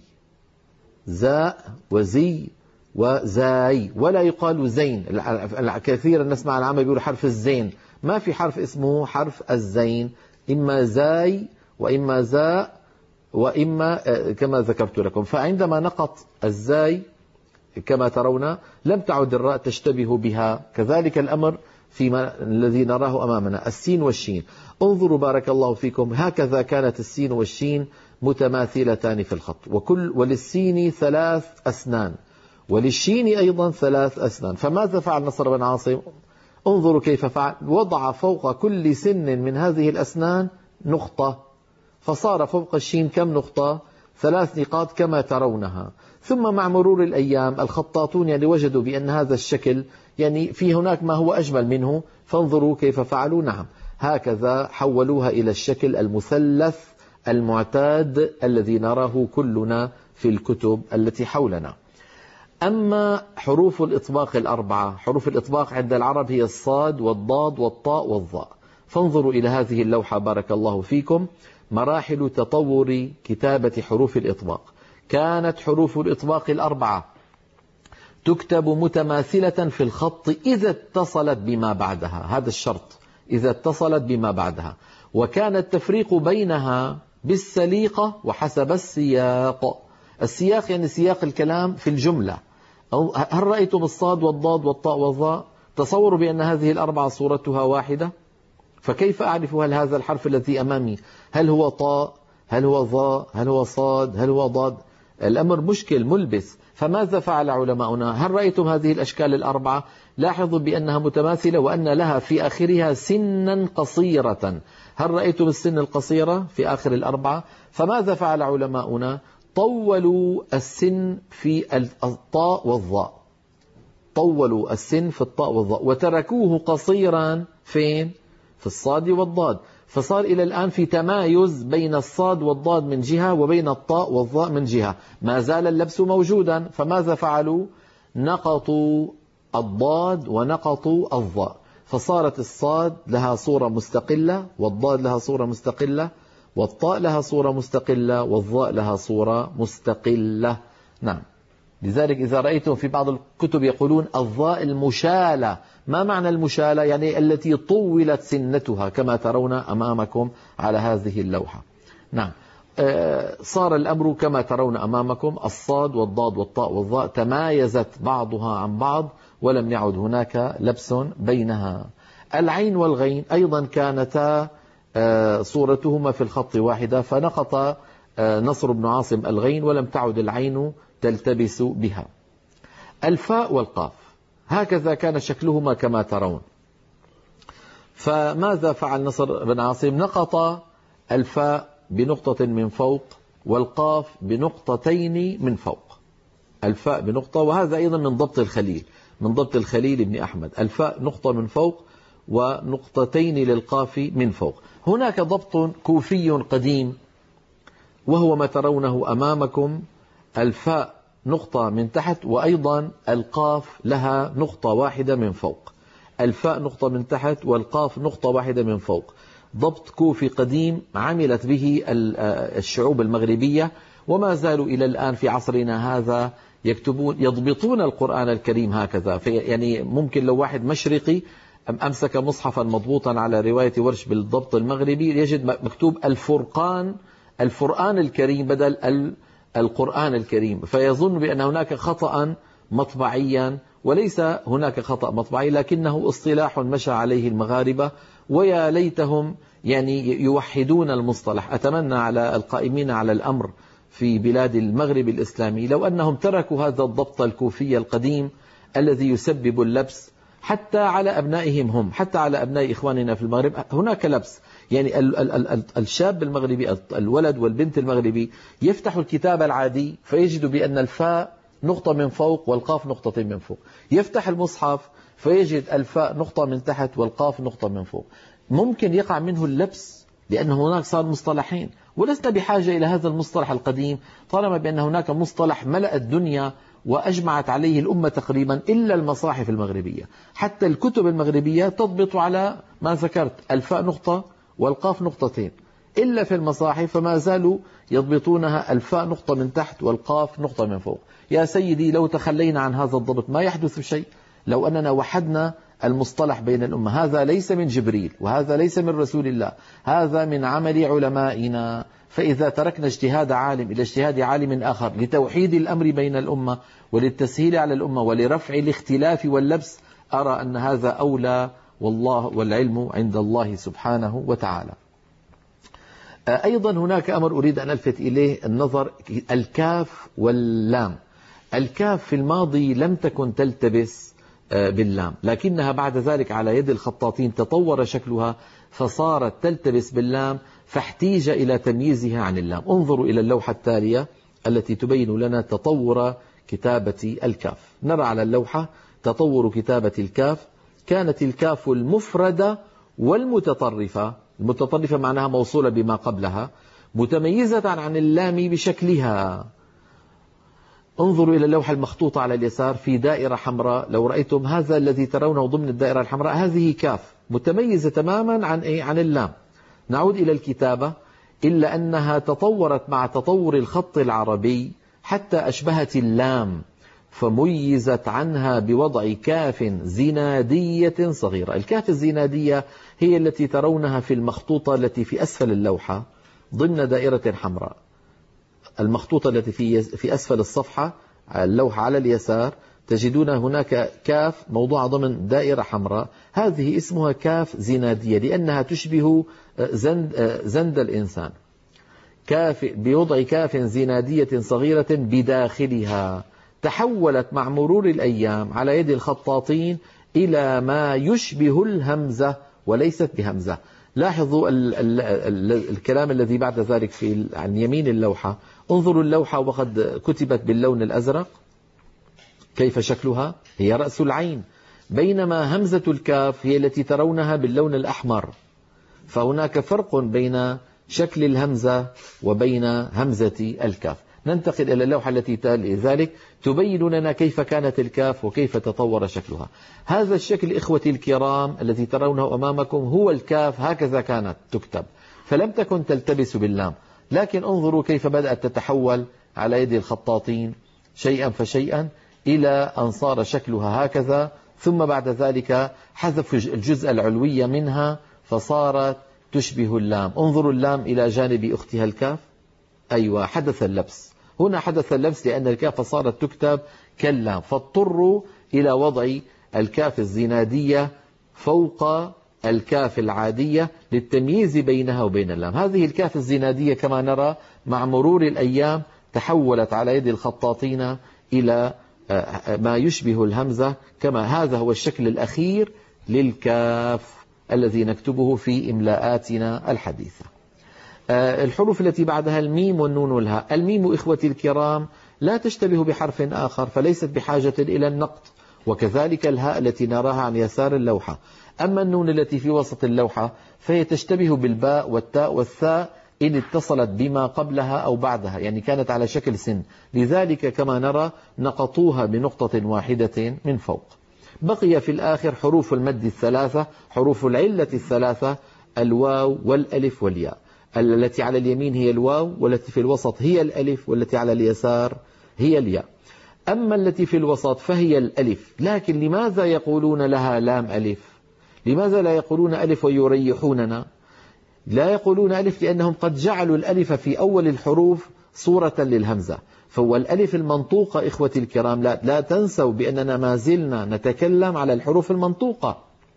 Speaker 3: زاء وزي وزاي، ولا يقال زين. كثيرا نسمع العامة يقول حرف الزين، ما في حرف اسمه حرف الزين، إما زاي وإما زاء وإما كما ذكرت لكم. فعندما نقط الزاي كما ترون لم تعد الراء تشتبه بها. كذلك الأمر فيما الذي نراه أمامنا السين والشين. انظروا بارك الله فيكم، هكذا كانت السين والشين متماثلتان في الخط، وللسين 3 أسنان وللشين أيضا 3 أسنان. فماذا فعل نصر بن عاصم؟ انظروا كيف فعل، وضع فوق كل سن من هذه الأسنان نقطة، فصار فوق الشين كم نقطة؟ 3 نقاط كما ترونها. ثم مع مرور الأيام الخطاطون يعني وجدوا بأن هذا الشكل يعني في هناك ما هو أجمل منه، فانظروا كيف فعلوا. نعم، هكذا حولوها إلى الشكل المثلث المعتاد الذي نراه كلنا في الكتب التي حولنا. أما حروف الإطباق الأربعة، حروف الإطباق عند العرب هي الصاد والضاد والطاء والظاء. فانظروا إلى هذه اللوحة بارك الله فيكم، مراحل تطور كتابة حروف الإطباق. كانت حروف الإطباق الأربعة تكتب متماثلة في الخط إذا اتصلت بما بعدها، هذا الشرط، إذا اتصلت بما بعدها، وكان التفريق بينها بالسليقة وحسب السياق. السياق يعني سياق الكلام في الجملة. هل رأيتم الصاد والضاد والطاء والظاء؟ تصوروا بأن هذه الأربعة صورتها واحدة، فكيف أعرف هل هذا الحرف الذي أمامي هل هو طاء، هل هو ظاء، هل هو صاد، هل هو ضاد؟ الأمر مشكل ملبس. فماذا فعل علماؤنا؟ هل رأيتم هذه الأشكال الأربعة؟ لاحظوا بأنها متماثلة وأن لها في آخرها سنا قصيرة. هل رأيتم السن القصيرة في آخر الأربعة؟ فماذا فعل علماؤنا؟ طولوا السن في الطاء والظاء، طولوا السن في الطاء والظاء، وتركوه قصيرا فين؟ في الصاد والضاد. فصار إلى الآن في تمايز بين الصاد والضاد من جهة وبين الطاء والظاء من جهة. ما زال اللبس موجودا. فماذا فعلوا؟ نقطوا الضاد ونقطوا الظاء، فصارت الصاد لها صورة مستقلة، والضاد لها صورة مستقلة، والطاء لها صورة مستقلة، والظاء لها صورة مستقلة. نعم، لذلك إذا رأيتم في بعض الكتب يقولون الظاء المشالة. ما معنى المشالة؟ يعني التي طولت سنتها كما ترون أمامكم على هذه اللوحة. نعم، صار الأمر كما ترون أمامكم، الصاد والضاد والطاء والظاء تمايزت بعضها عن بعض ولم يعد هناك لبس بينها. العين والغين أيضا كانتا صورتهما في الخط واحدة، فنقط نصر بن عاصم الغين ولم تعد العين تلتبس بها. الفاء والقاف هكذا كان شكلهما كما ترون. فماذا فعل نصر بن عاصم؟ نقط الفاء بنقطة من فوق والقاف بنقطتين من فوق. الفاء بنقطة، وهذا أيضا من ضبط الخليل، من ضبط الخليل بن أحمد، الفاء نقطة من فوق ونقطتين للقاف من فوق. هناك ضبط كوفي قديم وهو ما ترونه أمامكم، الفاء نقطة من تحت، وأيضا القاف لها نقطة واحدة من فوق. الفاء نقطة من تحت والقاف نقطة واحدة من فوق. ضبط كوفي قديم عملت به الشعوب المغربية، وما زالوا إلى الآن في عصرنا هذا يضبطون القرآن الكريم هكذا. يعني ممكن لو واحد مشرقي أمسك مصحفا مضبوطا على رواية ورش بالضبط المغربي يجد مكتوب الفرقان الكريم بدل القرآن الكريم، فيظن بأن هناك خطأ مطبعيا، وليس هناك خطأ مطبعي، لكنه اصطلاح مشى عليه المغاربة، ويا ليتهم يعني يوحدون المصطلح. أتمنى على القائمين على الأمر في بلاد المغرب الإسلامي لو أنهم تركوا هذا الضبط الكوفي القديم الذي يسبب اللبس حتى على أبنائهم هم، حتى على أبناء إخواننا في المغرب هناك لبس. يعني الشاب المغربي، الولد والبنت المغربي يفتح الكتاب العادي فيجد بأن الفاء نقطة من فوق والقاف نقطتين من فوق، يفتح المصحف فيجد الفاء نقطة من تحت والقاف نقطة من فوق. ممكن يقع منه اللبس لأن هناك صار مصطلحين، ولسنا بحاجة إلى هذا المصطلح القديم طالما بأن هناك مصطلح ملأ الدنيا وأجمعت عليه الأمة تقريبا إلا المصاحف المغربية. حتى الكتب المغربية تضبط على ما ذكرت، الفاء نقطة والقاف نقطتين، إلا في المصاحف فما زالوا يضبطونها الفاء نقطة من تحت والقاف نقطة من فوق. يا سيدي لو تخلينا عن هذا الضبط ما يحدث شيء، لو أننا وحدنا المصطلح بين الأمة. هذا ليس من جبريل وهذا ليس من رسول الله، هذا من عمل علمائنا. فإذا تركنا اجتهاد عالم إلى اجتهاد عالم آخر لتوحيد الأمر بين الأمة وللتسهيل على الأمة ولرفع الاختلاف واللبس، أرى أن هذا أولى، والله والعلم عند الله سبحانه وتعالى. أيضا هناك أمر أريد أن ألفت إليه النظر، الكاف واللام. الكاف في الماضي لم تكن تلتبس باللام، لكنها بعد ذلك على يد الخطاطين تطور شكلها فصارت تلتبس باللام، فاحتيج إلى تمييزها عن اللام. انظروا إلى اللوحة التالية التي تبين لنا تطور كتابة الكاف. نرى على اللوحة تطور كتابة الكاف. كانت الكاف المفردة والمتطرفة، المتطرفة معناها موصولة بما قبلها، متميزة عن اللام بشكلها. انظروا إلى اللوحة المخطوطة على اليسار في دائرة حمراء. لو رأيتم هذا الذي ترونه ضمن الدائرة الحمراء، هذه كاف متميزة تماما عن اللام. نعود إلى الكتابة، إلا أنها تطورت مع تطور الخط العربي حتى أشبهت اللام، فميزت عنها بوضع كاف زنادية صغيرة. الكاف الزنادية هي التي ترونها في المخطوطة التي في أسفل اللوحة ضمن دائرة حمراء. المخطوطة التي في أسفل الصفحة، اللوحة على اليسار، تجدون هناك كاف موضوعة ضمن دائرة حمراء. هذه اسمها كاف زنادية لأنها تشبه زند الإنسان. كاف بوضع كاف زنادية صغيرة بداخلها. تحولت مع مرور الأيام على يد الخطاطين إلى ما يشبه الهمزة وليست بهمزة. لاحظوا الكلام الذي بعد ذلك عن يمين اللوحة. انظروا اللوحة وقد كتبت باللون الأزرق كيف شكلها، هي رأس العين، بينما همزة الكاف هي التي ترونها باللون الأحمر. فهناك فرق بين شكل الهمزة وبين همزة الكاف. ننتقل إلى اللوحة التي تلي ذلك تبين لنا كيف كانت الكاف وكيف تطور شكلها. هذا الشكل إخوتي الكرام الذي ترونه أمامكم هو الكاف، هكذا كانت تكتب، فلم تكن تلتبس باللام. لكن انظروا كيف بدأت تتحول على يد الخطاطين شيئا فشيئا إلى أن صار شكلها هكذا، ثم بعد ذلك حذف الجزء العلوي منها فصارت تشبه اللام. انظروا اللام إلى جانب أختها الكاف. أيوة، حدث اللبس هنا، حدث اللبس لأن الكاف صارت تكتب كاللام، فاضطروا إلى وضع الكاف الزنادية فوق الكاف العادية للتمييز بينها وبين اللام. هذه الكاف الزنادية كما نرى مع مرور الأيام تحولت على يد الخطاطين إلى ما يشبه الهمزة، كما هذا هو الشكل الأخير للكاف الذي نكتبه في إملاءاتنا الحديثة. الحروف التي بعدها الميم والنون والهاء. الميم إخوتي الكرام لا تشتبه بحرف آخر فليست بحاجة إلى النقط، وكذلك الهاء التي نراها عن يسار اللوحة. أما النون التي في وسط اللوحة فهي تشتبه بالباء والتاء والثاء إن اتصلت بما قبلها أو بعدها، يعني كانت على شكل سن، لذلك كما نرى نقطوها بنقطة واحدة من فوق. بقي في الآخر حروف المد الثلاثة، حروف العلة الثلاثة، الواو والألف والياء. التي على اليمين هي الواو، والتي في الوسط هي الألف، والتي على اليسار هي الياء. أما التي في الوسط فهي الألف، لكن لماذا يقولون لها لام ألف؟ لماذا لا يقولون ألف ويريحوننا؟ لا يقولون ألف لأنهم قد جعلوا الألف في أول الحروف صورة للهمزة. فهو الألف المنطوقة إخوتي الكرام، لا تنسوا بأننا ما زلنا نتكلم على الحروف المنطوقة.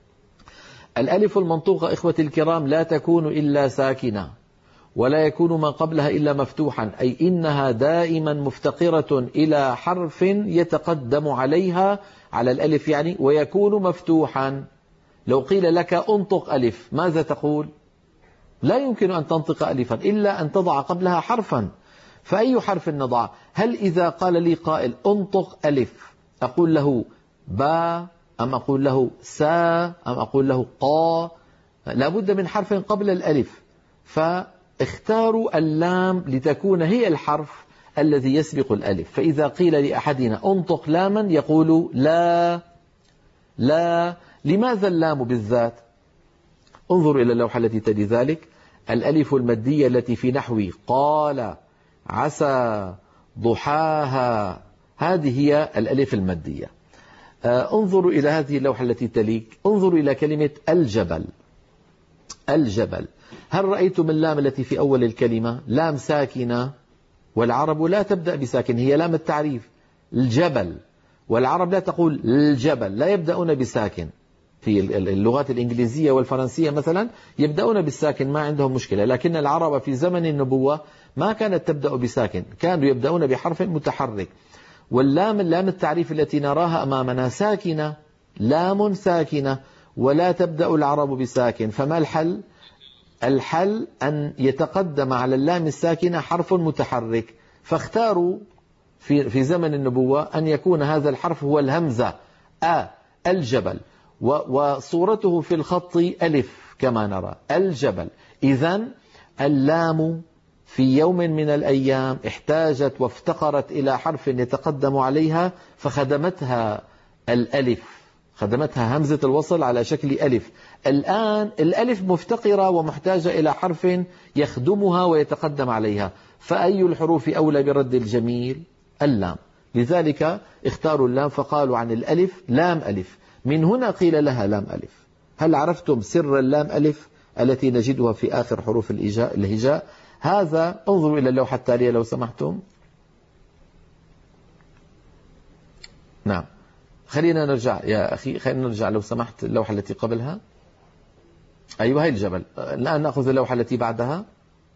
Speaker 3: الألف المنطوقة إخوتي الكرام لا تكون إلا ساكنة، ولا يكون ما قبلها إلا مفتوحا، أي إنها دائما مفتقرة إلى حرف يتقدم عليها على الألف يعني، ويكون مفتوحا. لو قيل لك انطق ألف ماذا تقول؟ لا يمكن أن تنطق ألفا إلا أن تضع قبلها حرفا. فأي حرف نضع؟ هل إذا قال لي قائل انطق ألف أقول له با، أم أقول له سا، أم أقول له قا؟ لابد من حرف قبل الألف، فاختاروا اللام لتكون هي الحرف الذي يسبق الألف. فإذا قيل لأحدنا انطق لاما يقول لا. لماذا اللام بالذات؟ انظروا إلى اللوحة التي تلي ذلك. الألف المادية التي في نحو قال، عسى، ضحاها، هذه هي الألف المادية. انظروا إلى هذه اللوحة التي تليك. انظروا إلى كلمة الجبل. الجبل، هل رأيتم اللام التي في أول الكلمة لام ساكنة؟ والعرب لا تبدأ بساكن، هي لام التعريف الجبل. والعرب لا تقول الجبل، لا يبدأون بساكن. في اللغات الإنجليزية والفرنسية مثلا يبدأون بالساكن، ما عندهم مشكلة. لكن العرب في زمن النبوة ما كانت تبدأ بساكن، كانوا يبدأون بحرف متحرك. واللام، اللام التعريف التي نراها أمامنا ساكنة، لام ساكنة، ولا تبدأ العرب بساكن. فما الحل؟ الحل أن يتقدم على اللام الساكنة حرف متحرك، فاختاروا في زمن النبوة أن يكون هذا الحرف هو الهمزة الجبل، وصورته في الخط ألف كما نرى الجبل. إذن اللام في يوم من الأيام احتاجت وافتقرت إلى حرف يتقدم عليها فخدمتها الألف، خدمتها همزة الوصل على شكل ألف. الآن الألف مفتقرة ومحتاجة إلى حرف يخدمها ويتقدم عليها، فأي الحروف أولى برد الجميل؟ اللام. لذلك اختاروا اللام فقالوا عن الألف لام ألف، من هنا قيل لها لام ألف. هل عرفتم سر اللام ألف التي نجدها في آخر حروف الهجاء؟ هذا انظروا إلى اللوحة التالية لو سمحتم. نعم، خلينا نرجع يا أخي، خلينا نرجع لو سمحت اللوحة التي قبلها. أيوة هاي الجبل. الآن نأخذ اللوحة التي بعدها.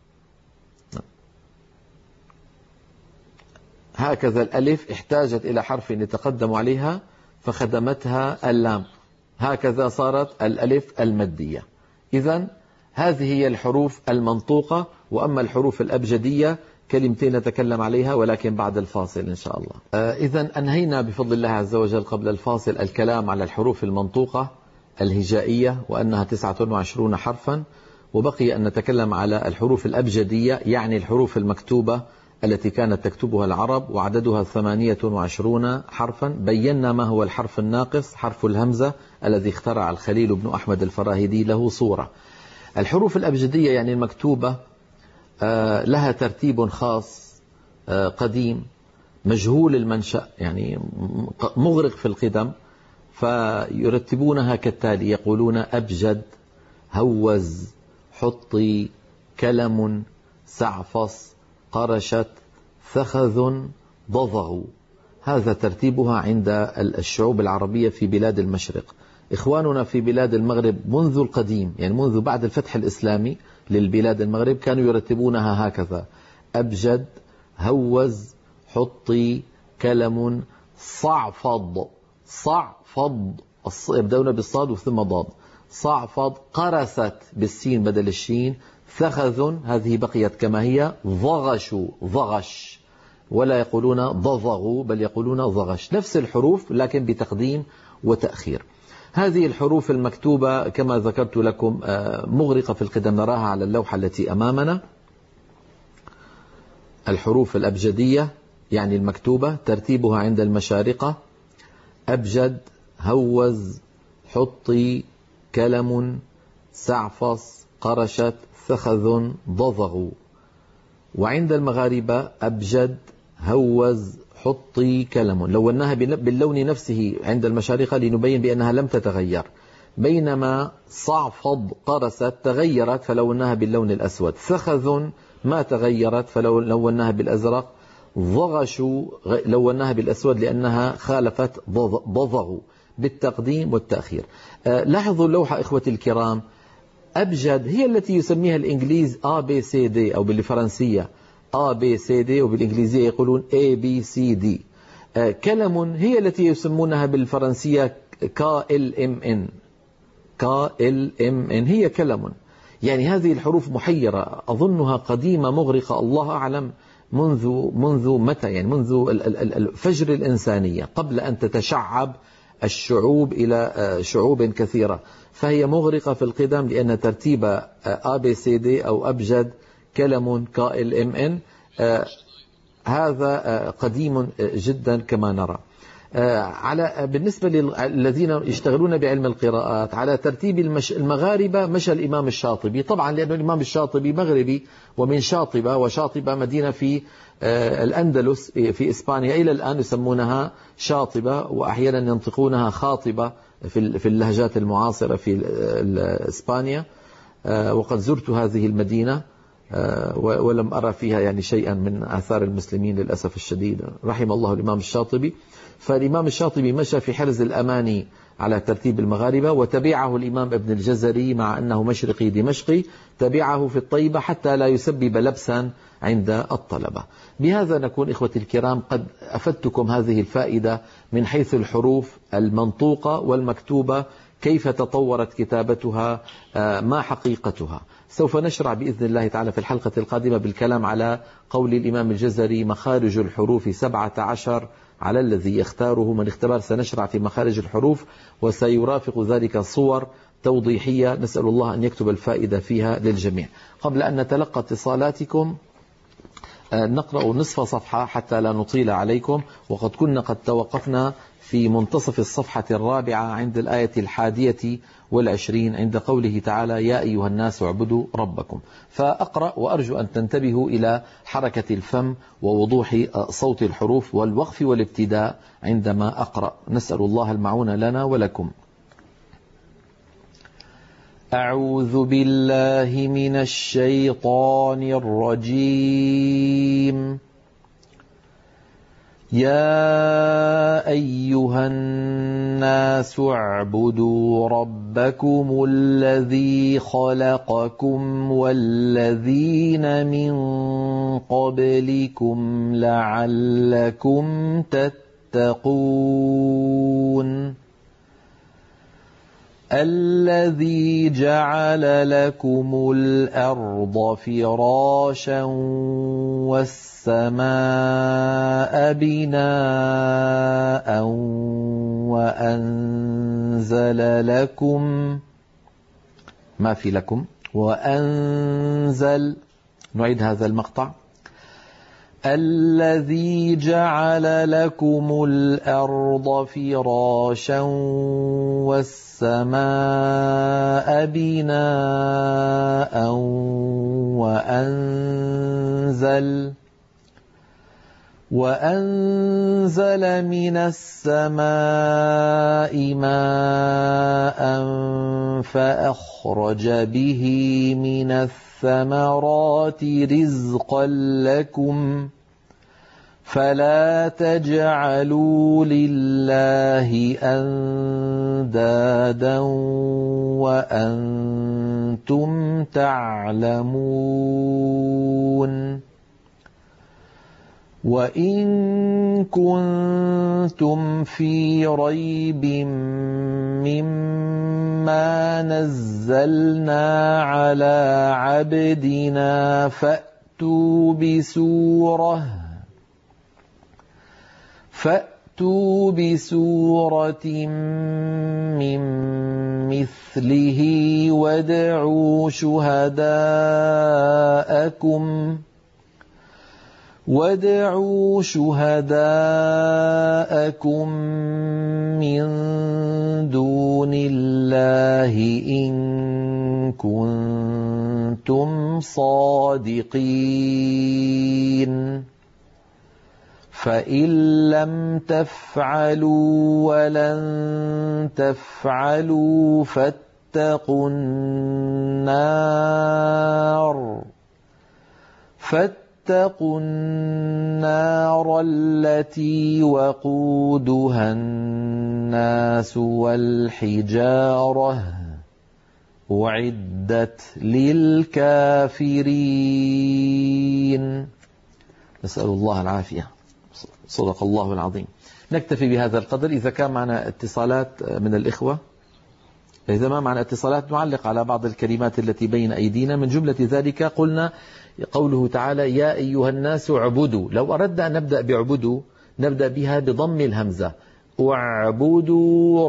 Speaker 3: هكذا الألف احتاجت إلى حرف يتقدم عليها فخدمتها اللام، هكذا صارت الألف المادية. إذن هذه هي الحروف المنطوقة. وأما الحروف الأبجدية كلمتين نتكلم عليها ولكن بعد الفاصل إن شاء الله. إذن أنهينا بفضل الله عز وجل قبل الفاصل الكلام على الحروف المنطوقة الهجائية وأنها 29 حرفا، وبقي أن نتكلم على الحروف الأبجدية، يعني الحروف المكتوبة التي كانت تكتبها العرب وعددها 28 حرفا. بينا ما هو الحرف الناقص، حرف الهمزة الذي اخترع الخليل بن أحمد الفراهيدي له صورة. الحروف الأبجدية يعني المكتوبة لها ترتيب خاص قديم مجهول المنشأ، يعني مغرق في القدم، فيرتبونها كالتالي: يقولون أبجد، هوز، حطي، كلم، سعفص، قرشت، ثخذ، ضضغ. هذا ترتيبها عند الشعوب العربية في بلاد المشرق. إخواننا في بلاد المغرب منذ القديم، يعني منذ بعد الفتح الإسلامي للبلاد المغرب، كانوا يرتبونها هكذا: أبجد، هوز، حطي، كلم، صعفض. صعفض يبدأون بالصاد وثم ضاد. صعفض. قرست بالسين بدل الشين. ثخذ هذه بقيت كما هي. ضغشوا، ضغش، ولا يقولون ضضغوا بل يقولون ضغش. نفس الحروف لكن بتقديم وتأخير. هذه الحروف المكتوبة كما ذكرت لكم مغرقة في القدم، نراها على اللوحة التي أمامنا. الحروف الأبجدية يعني المكتوبة ترتيبها عند المشارقة: أبجد، هوز، حطي، كلم، سعفص، قرشت، ثخذ، ضضغ. وعند المغاربة أبجد، هوز، حطي، كلم. لوناها باللون نفسه عند المشارقة لنبين بأنها لم تتغير، بينما صعفض، قرست تغيرت فلوناها باللون الأسود. ثخذ ما تغيرت فلوناها بالأزرق. ضغشوا لوناها بالأسود لأنها خالفت ضضغ، بالتقديم والتأخير. لاحظوا اللوحة إخوتي الكرام، أبجد هي التي يسميها الإنجليز ABCD أو بالفرنسية ABCD، وبالإنجليزية يقولون ABCD. كلم هي التي يسمونها بالفرنسية KLMN. KLMN هي كلم. يعني هذه الحروف محيرة، أظنها قديمة مغرقة، الله أعلم منذ متى، يعني منذ فجر الإنسانية قبل أن تتشعب الشعوب إلى شعوب كثيرة، فهي مغرقة في القدم لأن ترتيب ABCD أو أبجد، كلم، KLMN هذا قديم جدا كما نرى. بالنسبة للذين يشتغلون بعلم القراءات، على ترتيب المغاربة مشى الإمام الشاطبي، طبعا لأن الإمام الشاطبي مغربي ومن شاطبة، وشاطبة مدينة في الأندلس في إسبانيا، إلى الآن يسمونها شاطبة وأحيانا ينطقونها خاطبة في اللهجات المعاصرة في إسبانيا. وقد زرت هذه المدينة ولم أرى فيها يعني شيئا من آثار المسلمين للأسف الشديد، رحم الله الإمام الشاطبي. فالإمام الشاطبي مشى في حرز الأماني على ترتيب المغاربة، وتبعه الإمام ابن الجزري مع أنه مشرقي دمشقي، تبعه في الطيبة حتى لا يسبب لبسا عند الطلبة. بهذا نكون إخوتي الكرام قد أفدتكم هذه الفائدة من حيث الحروف المنطوقة والمكتوبة، كيف تطورت كتابتها، ما حقيقتها. سوف نشرع بإذن الله تعالى في الحلقة القادمة بالكلام على قول الإمام الجزري مخارج الحروف 17 على الذي يختاره من اختبار. سنشرع في مخارج الحروف وسيرافق ذلك صور توضيحية، نسأل الله أن يكتب الفائدة فيها للجميع. قبل أن نتلقى اتصالاتكم نقرأ نصف صفحة حتى لا نطيل عليكم، وقد كنا قد توقفنا في منتصف الصفحة الرابعة عند الآية 21 عند قوله تعالى يا أيها الناس اعبدوا ربكم. فأقرأ وأرجو أن تنتبهوا إلى حركة الفم ووضوح صوت الحروف والوقف والابتداء عندما أقرأ. نسأل الله المعون لنا ولكم. أعوذ بالله من الشيطان الرجيم. يا أيها الناس اعبدوا ربكم الذي خلقكم والذين من قبلكم لعلكم تتقون. الذي جعل لكم الأرض فراشا والسماء بناء وأنزل لكم ما في لكم وأنزل. نعيد هذا المقطع. الذي جعل لكم الأرض فراشا والسماء بناء وأنزل من السماء ماء فأخرج به من الثمرات رزقا لكم فلا تجعلوا لله أندادا وأنتم تعلمون. وإن كنتم في ريب مما نزلنا على عبدنا فأتوا بسورة من مثله وادعوا شهداءكم من دون الله إن كنتم صادقين. فإن لم تفعلوا ولن تفعلوا فاتقوا النار التي وقودها الناس والحجارة أعدت للكافرين. نسأل الله العافية. صدق الله العظيم. نكتفي بهذا القدر. إذا كان معنا اتصالات من الإخوة، إذا ما معنا اتصالات نعلق على بعض الكلمات التي بين أيدينا. من جملة ذلك قلنا قوله تعالى يا أيها الناس اعبدوا. لو أردنا أن نبدأ بعبدوا نبدأ بها بضم الهمزة. اعبدوا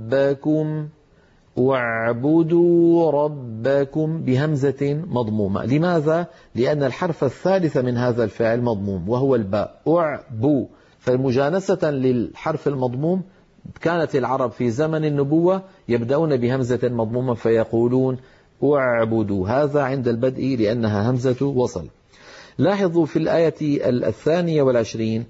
Speaker 3: ربكم بهمزة مضمومة. لماذا؟ لأن الحرف الثالث من هذا الفعل مضموم وهو الباء. أعبو، فمجانسة للحرف المضموم كانت العرب في زمن النبوة يبدأون بهمزة مضمومة فيقولون اعبدوا. هذا عند البدء لأنها همزة وصل. لاحظوا في الآية 22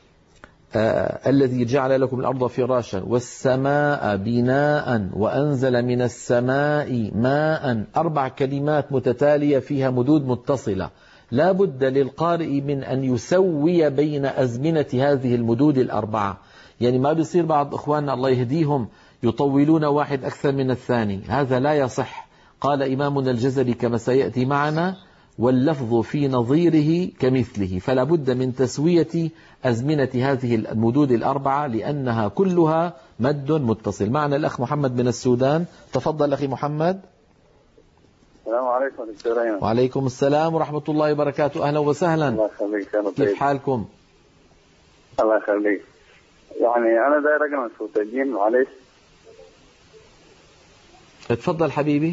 Speaker 3: الذي جعل لكم الأرض فراشا والسماء بناء وأنزل من السماء ماء. 4 كلمات متتالية فيها مدود متصلة. لا بد للقارئ من أن يسوي بين أزمنة هذه المدود 4. يعني ما بيصير بعض إخواننا الله يهديهم يطولون واحد أكثر من الثاني، هذا لا يصح. قال إمامنا الجزري كما سيأتي معنا واللفظ في نظيره كمثله. فلا بد من تسوية أزمنة هذه المدود 4 لأنها كلها مد متصل. معنا الأخ محمد من السودان. تفضل أخي محمد.
Speaker 4: السلام عليكم دكتور أيمن.
Speaker 3: وعليكم السلام ورحمة الله وبركاته. أهلا وسهلا.
Speaker 4: الله يخليك.
Speaker 3: كيف حالكم؟
Speaker 4: الله يخليك. يعني أنا داير أقرأ صوت الجن معلش.
Speaker 3: اتفضل حبيبي.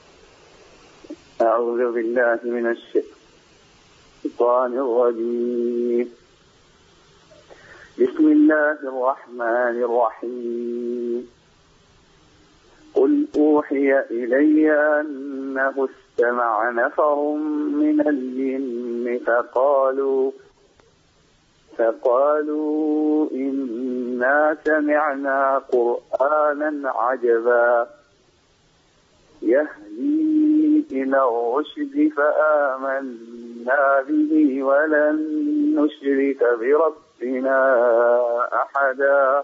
Speaker 4: أعوذ بالله من الشيطان الرجيم. بسم الله الرحمن الرحيم. قل أوحي إلي أنه استمع نفر من الجن فقالوا إنا سمعنا قرآنا عجبا يهدي إلى الرشد فآمنا به ولن نشرك بربنا أحدا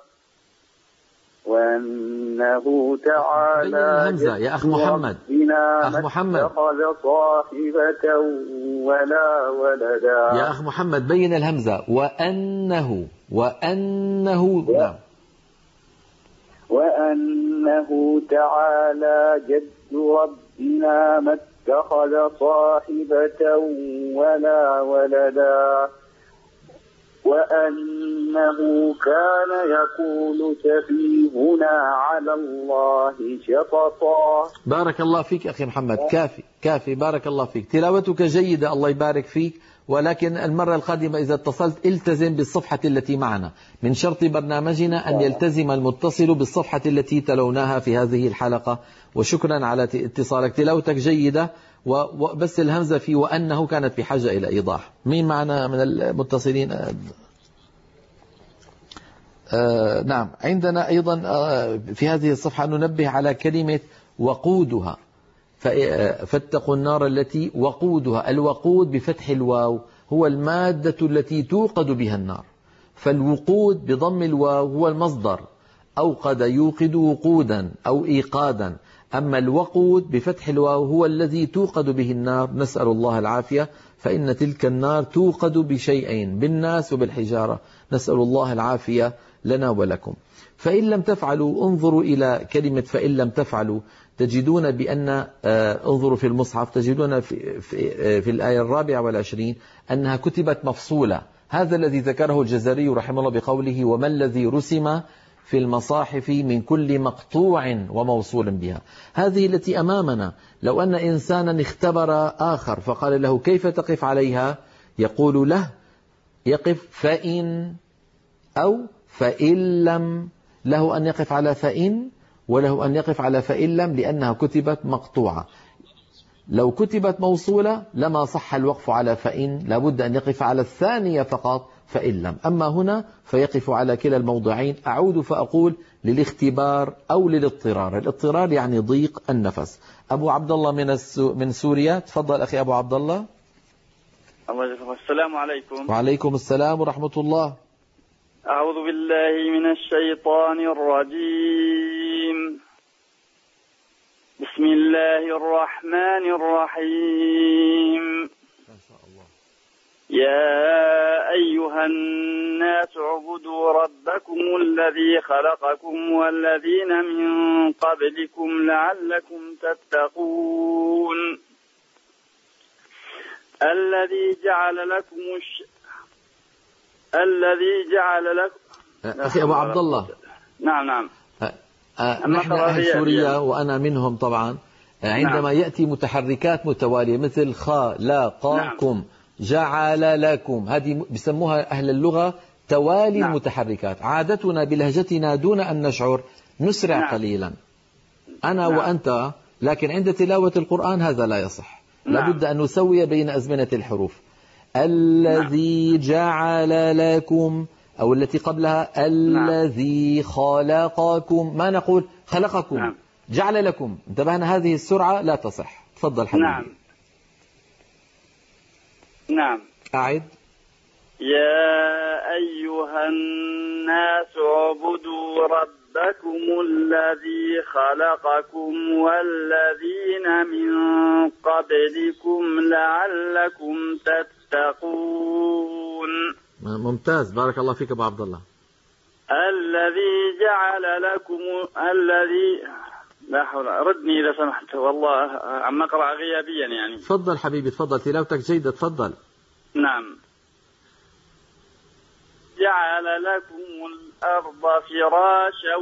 Speaker 4: وأنه تعالى
Speaker 3: الهمزة يا أخ محمد.
Speaker 4: اتخذ صاحبة ولا ولدا.
Speaker 3: يا أخ محمد بين الهمزة. وأنه نعم.
Speaker 4: وأنه تعالى جد ربنا ما اتخذ صاحبة ولا ولدا وأنه كان يقول سفيهنا على الله شططا.
Speaker 3: بارك الله فيك أخي محمد. كافي بارك الله فيك. تلاوتك جيدة الله يبارك فيك، ولكن المرة القادمة إذا اتصلت التزم بالصفحة التي معنا. من شرط برنامجنا أن يلتزم المتصل بالصفحة التي تلوناها في هذه الحلقة. وشكرا على اتصالك. تلاوتك جيدة، وبس الهمزة في وأنه كانت بحاجة إلى إيضاح. مين معنا من المتصلين؟ نعم، عندنا أيضا في هذه الصفحة ننبه على كلمة وقودها. فاتقوا النار التي وقودها. الوقود بفتح الواو هو المادة التي توقد بها النار، فالوقود بضم الواو هو المصدر. أوقد يوقد وقودا أو إيقادا. أما الوقود بفتح الواو هو الذي توقد به النار، نسأل الله العافية. فإن تلك النار توقد بشيئين، بالناس وبالحجارة، نسأل الله العافية لنا ولكم. فإن لم تفعلوا، انظروا إلى كلمة فإن لم تفعلوا، تجدون بأن انظروا في المصحف تجدون في الآية 24 أنها كتبت مفصولة. هذا الذي ذكره الجزري رحمه الله بقوله وما الذي رسم في المصاحف من كل مقطوع وموصول بها. هذه التي أمامنا. لو أن إنسانا اختبر آخر فقال له كيف تقف عليها، يقول له يقف فإن أو فإن لم. له أن يقف على فإن وله أن يقف على فإن لم، لأنها كتبت مقطوعة. لو كتبت موصولة لما صح الوقف على فإن، لابد أن يقف على الثانية فقط فإن لم. أما هنا فيقف على كلا الموضعين. أعود فأقول للاختبار أو للاضطرار. الاضطرار يعني ضيق النفس. أبو عبد الله من سوريا، تفضل أخي أبو عبد الله.
Speaker 4: السلام عليكم.
Speaker 3: وعليكم السلام ورحمة الله.
Speaker 4: أعوذ بالله من الشيطان الرجيم. بسم الله الرحمن الرحيم. يا أيها الناس اعبدوا ربكم الذي خلقكم والذين من قبلكم لعلكم تتقون. الذي جعل لكم
Speaker 3: أخي أبو عبد الله.
Speaker 4: نعم.
Speaker 3: نحن أهل سوريا وأنا منهم طبعا. عندما يأتي متحركات متوالية مثل خلقكم جعل لكم، هذه بسموها أهل اللغة توالي المتحركات. عادتنا بلهجتنا دون أن نشعر نسرع قليلا أنا وأنت، لكن عند تلاوة القرآن هذا لا يصح. لابد أن نسوي بين أزمنة الحروف. الذي جعل لكم، أو التي قبلها الذي خلقكم، ما نقول خلقكم جعل لكم. انتبهنا، هذه السرعة لا تصح. تفضل حبيبي.
Speaker 4: نعم.
Speaker 3: أعد.
Speaker 4: يا أيها الناس اعبدوا ربكم الذي خلقكم والذين من قبلكم لعلكم تتقون.
Speaker 3: ممتاز، بارك الله فيك أبو عبد الله.
Speaker 4: الذي جعل لكم لا حول، ردني إذا سمحت، والله عم أقرأ غيابيا يعني.
Speaker 3: تفضل حبيبي تفضل، تلاوتك جيدة تفضل.
Speaker 4: نعم. جعل لكم الأرض فراشا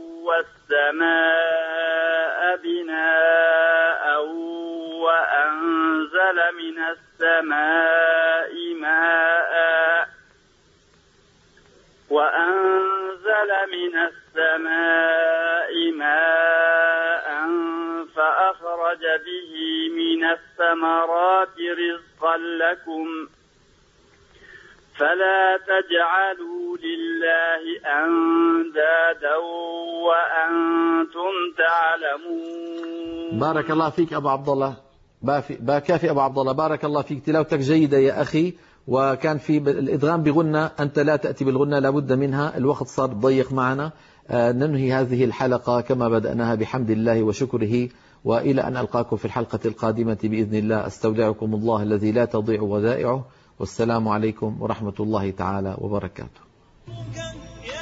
Speaker 4: والسماء بناء وأنزل من السماء ماء فأخرج به من الثمرات رزقا لكم فلا تجعلوا لله أندادا وأنتم تعلمون.
Speaker 3: بارك الله فيك أبو عبد الله، كافي أبو عبد الله، بارك الله فيك، تلاوتك جيدة يا أخي. وكان في الإدغام بغنة، أنت لا تأتي بالغنة، لابد منها، الوقت صار ضيق معنا. ننهي هذه الحلقة كما بدأناها بحمد الله وشكره، وإلى أن ألقاكم في الحلقة القادمة بإذن الله. أستودعكم الله الذي لا تضيع ودائعه، والسلام عليكم ورحمة الله تعالى وبركاته.